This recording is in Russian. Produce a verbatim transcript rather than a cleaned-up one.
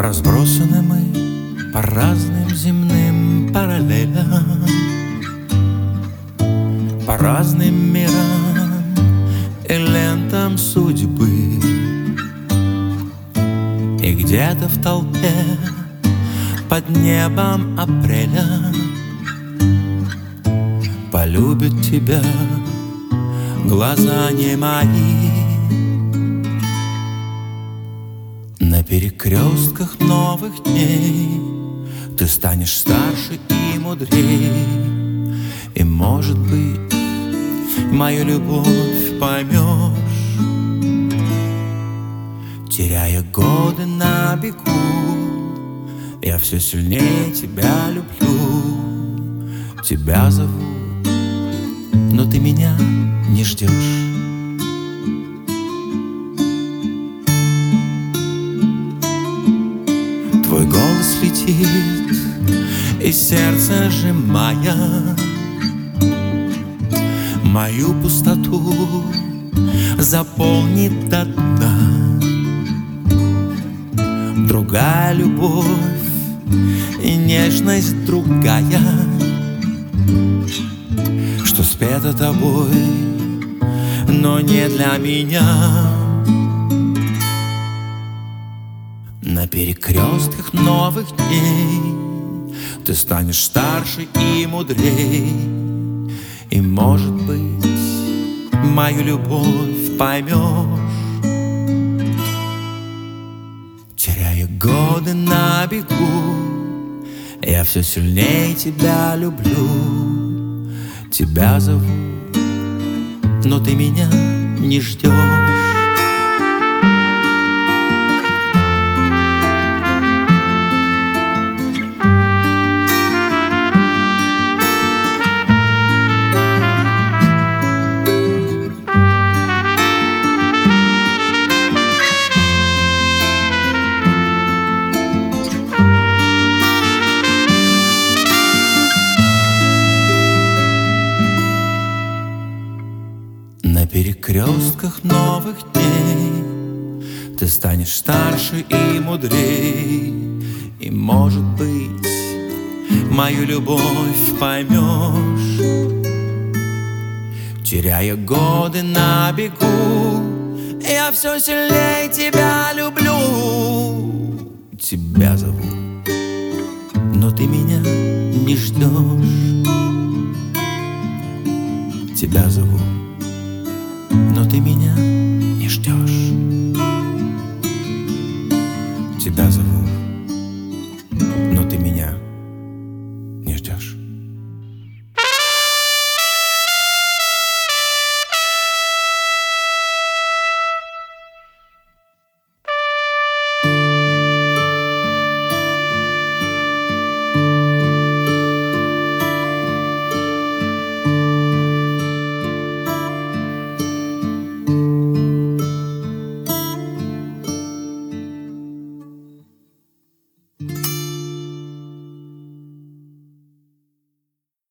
Разбросаны мы по разным земным параллелям, по разным мирам и лентам судьбы. И где-то в толпе под небом апреля полюбят тебя глаза не мои. На перекрестках новых дней ты станешь старше и мудрей, и, может быть, мою любовь поймешь. Теряя годы на бегу, я все сильнее тебя люблю. Тебя зовут, но ты меня не ждешь. Твой голос летит, и сердце сжимая мою пустоту заполнит до дна. Другая любовь и нежность другая, что спета тобой, но не для меня. На перекрестках новых дней ты станешь старше и мудрей, и, может быть, мою любовь поймешь. Теряя годы на бегу, я все сильнее тебя люблю. Тебя зовут, но ты меня не ждешь. На перекрестках новых дней ты станешь старше и мудрей, и, может быть, мою любовь поймешь. Теряя годы на бегу, я все сильнее тебя люблю. Тебя зовут, но ты меня не ждешь. Тебя зовут, но ты меня не ждешь. Тебя зовут, но ты меня не ждешь.